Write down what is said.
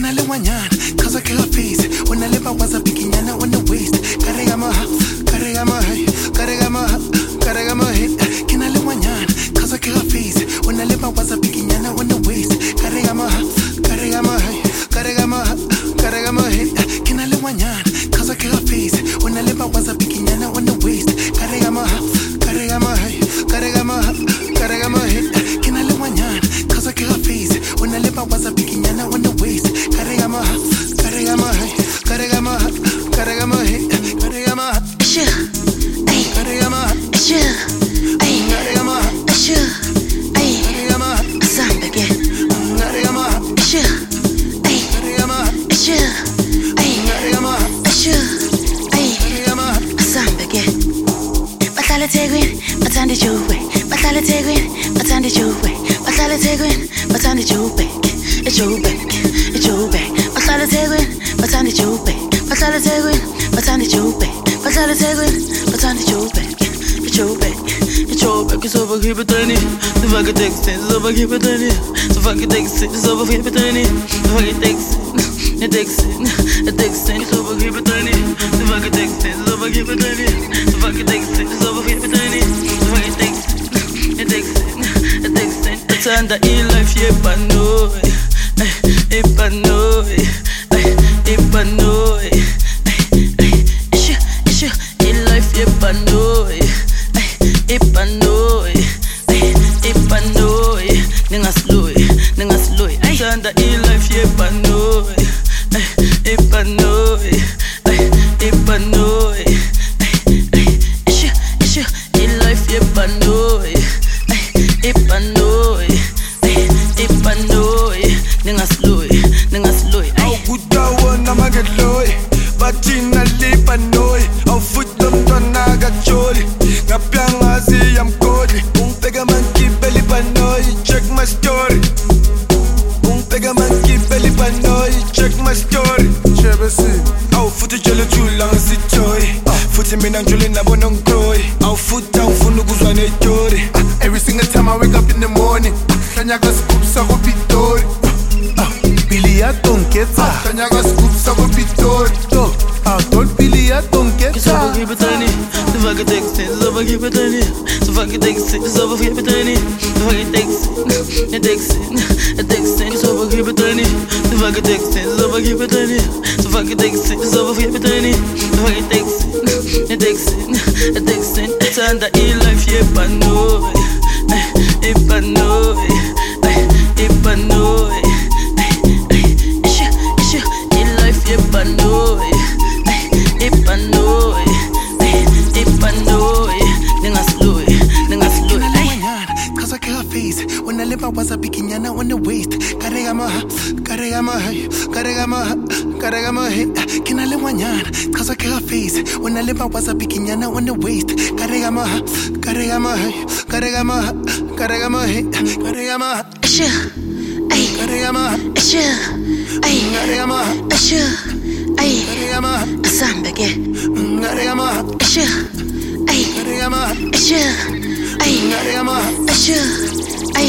I live one yarn? Cause I kill a face. When I live, I was a picking yana on the waist. Carregama, carregama, carregama, carregama, can I live one yarn? Cause I kill a face. When I live, I was a picking yana on the waist. Carregama, carregama, carregama, carregama, can I live one yarn? Cause I kill a face. When I live, I was a picking yana on the waist. Carregama, carregama, carregama, carregama, can I live one yarn? Cause I kill a face. When I live, I was a picking yana on the waist. Carregama, carregama, carregama, carregama, carregama, carregama, carregama, it's over here, but I need the fucking text. It's over here, but I need the fucking text. It's over here, but I need the fucking text. The text, the text, it's over here, but I need the fucking text. It's over here, but I need the fucking text. It's over here, but I need the fucking text. The text, the text, it's under in life, yeah, but no, but no, but no, in life, yeah, but no. Sanda in life, yeah, but no, but no, but no, in life, yeah, but no, but no, but no, ningasloy. Au kudawa na magaloi, batina lipa noi, au futam tanaga choli, ngapianga zi amkodi, pega manki peli panoi, check my story. Pega manki peli panoi, check my story. Chebesi, au futi jole chulang si joy, futi minang jole na bonong kroy, au futa ufunu guzwane jori. Every single time I wake up in the morning, Tanyaga scoops a pitori. Billy a tonketa, Tanyaga scoops a pitori. Don't Billy a tonketa. It's over here, but I need the fucking text. It's over here, but I need the fucking text. It's over here, but I need the fucking text. The text, the text, it's over here, but I need the fucking text. It's over here, but I need the fucking text. It's over here, but I need the fucking text. The text, the text, it's under in life, yeah, but no, but no, but no, in life, yeah, but no. Cause I kill a face. When I live, I was a picking yana on the waist. Carregama, carregama, carregama, carregama, can I live one yarn? Cause I kill a face. When I live, I was a picking yana on the waist. Carregama, carregama, carregama, carregama, carregama, carregama, carregama, Sambage, carregama, carregama, carregama,